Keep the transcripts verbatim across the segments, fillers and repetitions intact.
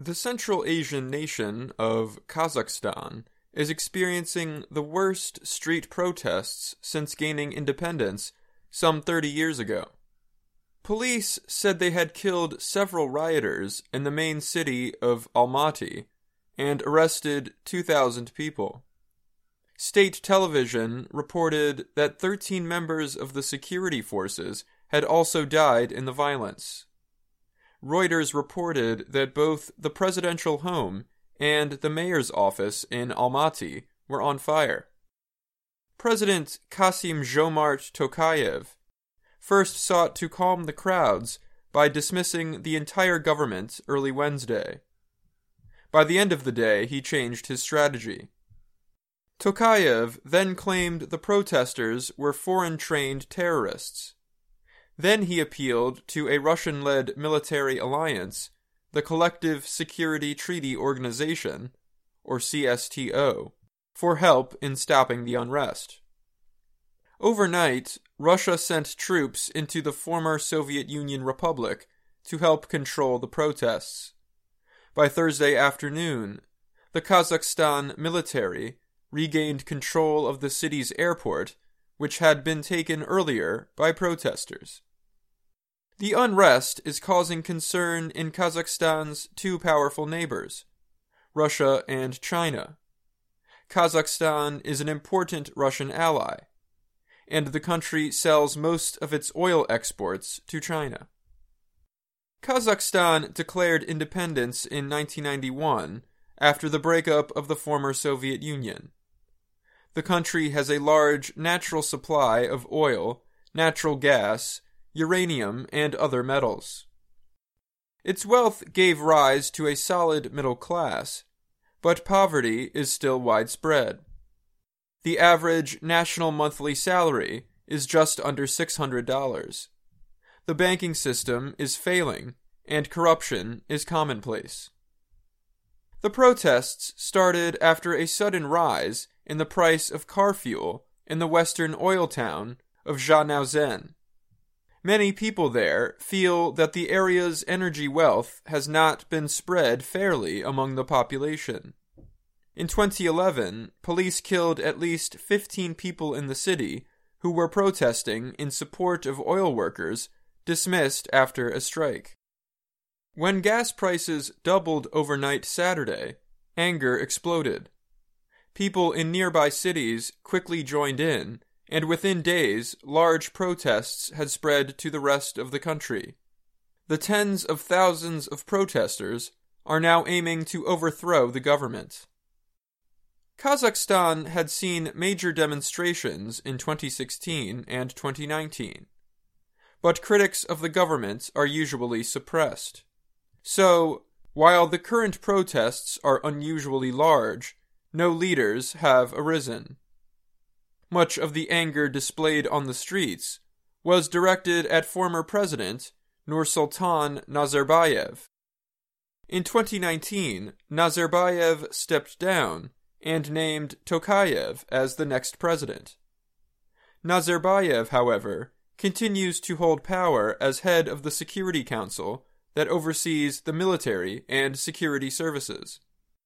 The Central Asian nation of Kazakhstan is experiencing the worst street protests since gaining independence some thirty years ago. Police said they had killed several rioters in the main city of Almaty and arrested two thousand people. State television reported that thirteen members of the security forces had also died in the violence. Reuters reported that both the presidential home and the mayor's office in Almaty were on fire. President Kassym-Jomart Tokayev first sought to calm the crowds by dismissing the entire government early Wednesday. By the end of the day, he changed his strategy. Tokayev then claimed the protesters were foreign-trained terrorists. Then he appealed to a Russian-led military alliance, the Collective Security Treaty Organization, or C S T O, for help in stopping the unrest. Overnight, Russia sent troops into the former Soviet Union Republic to help control the protests. By Thursday afternoon, the Kazakhstan military regained control of the city's airport, which had been taken earlier by protesters. The unrest is causing concern in Kazakhstan's two powerful neighbors, Russia and China. Kazakhstan is an important Russian ally, and the country sells most of its oil exports to China. Kazakhstan declared independence in nineteen ninety-one after the breakup of the former Soviet Union. The country has a large natural supply of oil, natural gas, uranium, and other metals. Its wealth gave rise to a solid middle class, but poverty is still widespread. The average national monthly salary is just under six hundred dollars. The banking system is failing, and corruption is commonplace. The protests started after a sudden rise in the price of car fuel in the western oil town of Zhanaozen. Many people there feel that the area's energy wealth has not been spread fairly among the population. In twenty eleven, police killed at least fifteen people in the city who were protesting in support of oil workers dismissed after a strike. When gas prices doubled overnight Saturday, anger exploded. People in nearby cities quickly joined in, and within days, large protests had spread to the rest of the country. The tens of thousands of protesters are now aiming to overthrow the government. Kazakhstan had seen major demonstrations in twenty sixteen and twenty nineteen, but critics of the government are usually suppressed. So, while the current protests are unusually large, no leaders have arisen. Much of the anger displayed on the streets was directed at former President Nursultan Nazarbayev. In twenty nineteen, Nazarbayev stepped down and named Tokayev as the next president. Nazarbayev, however, continues to hold power as head of the Security Council that oversees the military and security services.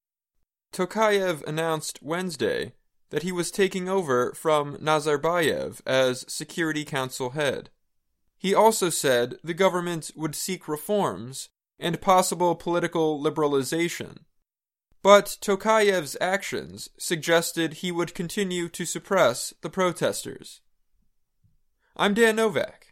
Tokayev announced Wednesday that he was taking over from Nazarbayev as Security Council head. He also said the government would seek reforms and possible political liberalization, but Tokayev's actions suggested he would continue to suppress the protesters. I'm Dan Novak.